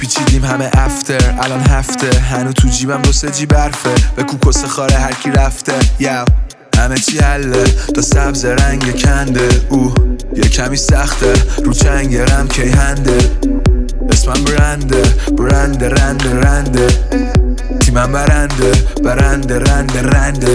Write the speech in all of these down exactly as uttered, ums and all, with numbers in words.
پیچیدیم همه افتر، الان هفته هنو تو جیبم دو سه جی برفه، به کوکس خاره هرکی رفته یو همه چی حله تا سبز رنگ کنده، او یه کمی سخته رو چنگرم کی هنده، اسمم برنده برنده رنده رنده، تیمم برنده برنده رنده رنده.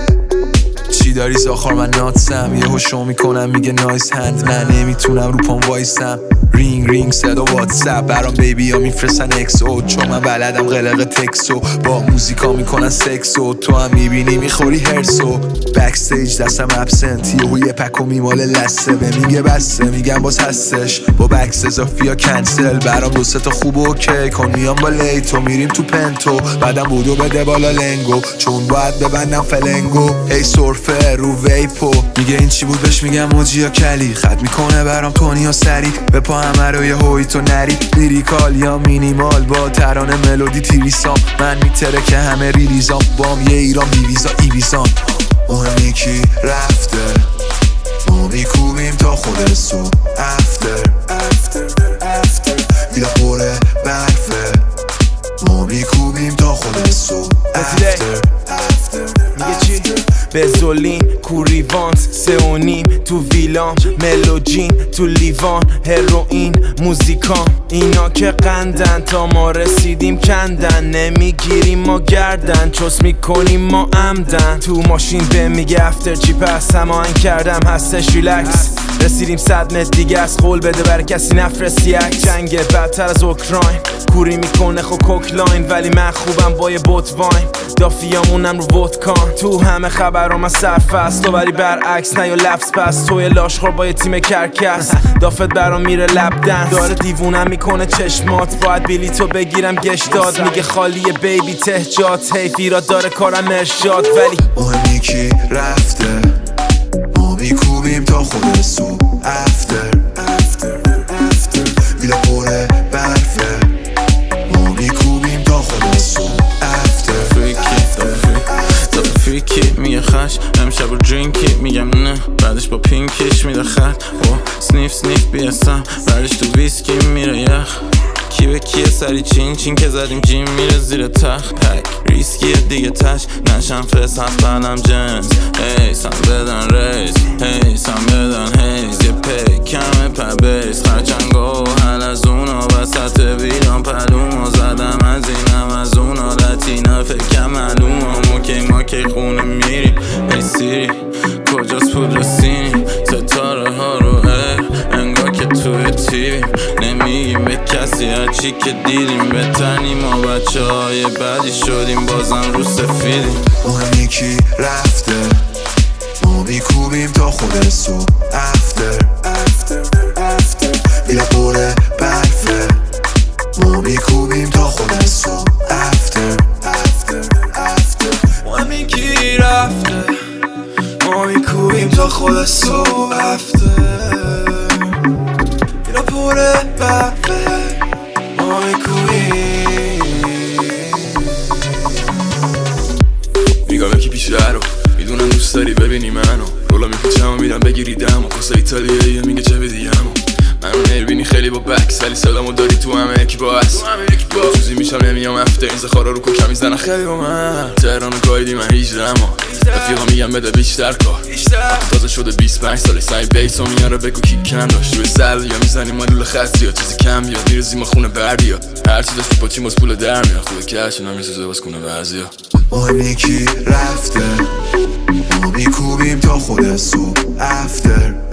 چی داری زاخار من ناتسم، یه هوشو میکنم میگه نایس هند، من نمیتونم رو پام وایسم، رینگ رینگ صدا واتساپ برام بیبی ها میفرستن اکسو، چون من بلدم قلق تکسو، با موزیکا میکنن سکسو، تو هم میبینی میخوری هرسو، بکستیج دستم ابسنت، یهو یه پکو میماله لسه، به میگه بسته میگم باز هستش، با بکس اضافی ها کنسل، برام دو سه تا خوب و اوکی کن، میام با لیتو میریم تو پنتو، بعدم بودو بده بالا لنگو، چون باید ببندم فلنگو، هی سرفه رو ویپو، میگه این چی بود بهش میگم موجی یا کلی، خط میکنه برام تونی و سری، به پا همه رو یه هوی تو نری، لیریکال یا مینیمال با ترانه ملودی تیریسام، من میتره که همه ریلیزام، بام یه ایران بیویزا ایویزان، مهمی کی رفته ما میکوبیم تا خود سو افتر افتر افتر ویلا پره برفه، ما میکوبیم تا خود سو افتر افتر میگه چی؟ بزولین کوریوانت سه و نیم تو ویلام، ملوجین تو لیوان، هروئین موزیکان، اینا که قندن تا ما رسیدیم کندن، نمیگیریم ما گردن چوس میکنیم ما عمدن، تو ماشین به میگه افتر چی پس هماهنگ کردم هستش ریلکس، رسیدیم صد متر دیگه از قول بده بر کسی نفرستی عکس، جنگ بدتر از اوکراین کوری میکنه خو کوکلاین، ولی من خوبم با یه بوت واین، دافیامونم رو ودکان، تو همه خبرام از سرفست تو ولی برعکس نه یا لفظ پس، توی لاشخور با یه تیم کرکس، دافت برام میره لبدن، داره دیوونم میکنه چشمات، باید بلیتو بگیرم گشتاد، میگه خالیه بیبی تهجات، حیف ایراد داره کارم ارشاد، ولی مهمی کی رفته ما میکوبیم تا خود سو افتر افتر افتر ویلا پره برفه، ما میکوبیم تا خود سو افتر فریکی تا فریکی میگه خش امشب رو درینکی، میگم نه بعدش با پینکش میده خط، و سنیف سنیف بیستم بعدش تو ویسکی میره یخ، کی به کیه سری چین چین که زدیم جیم میره زیر تخت، پک ریسکیه دیگه تش نشم فس هست بلم جنس، هی سم بدن ریز هی سم بدن هیز، یه پی کمه پر بیس خرچنگو حل از اونا وسط ویران پلوما، زدم از اینم از اونا لاتینا فکر معلوم ها، موکی ماکی خونه میریم ای سیری کجاست پول رسینی، ستاره ها رو ایر انگار که توی تیویم، نمیگیم به کسی هرچی که دیدیم، بتنیم ما بچه های بعدی شدیم بازم رو سفیدیم، مهمی کی رفته ما میکوبیم تا خود سو افتر افتر افتر ویلا پره برفه، ما میکوبیم تا خود سو افتر افتر افتر مهمی کی رفته ما میکوبیم تا خود سو افتر ویلا پره برفه، ما میکوبیم. میگم یکی پیش رو میدونم دوست داری ببینی منو، رولا میپیچم و میدم بگیری دمو، کسا ایتالیاییه میگه چه بدیمو، منو نمیبینی خیلی با بکس ولی صدامو داری تو همه یکی با هست، چوزی میشم نمیام افتر این زخارا رو کوکم میزنن خیلی با من، تهران گایدی من هیجده اما رفیقا میگم بده بیشتر کار، تازه شده بیست و پنج ساله سعی بیتو میاره بگو کی کم داشت، روی سل یا میزنیم ما لول خستی یا چیزی کم بیاد، میرزیم ما خونه بردیا هر چیزش تو پاچیم از پول در میاد، خوبه کش اینا میسوزه باز کنه بعضیا، مهمی کی رفته ما میکوبیم تا خود سو افتر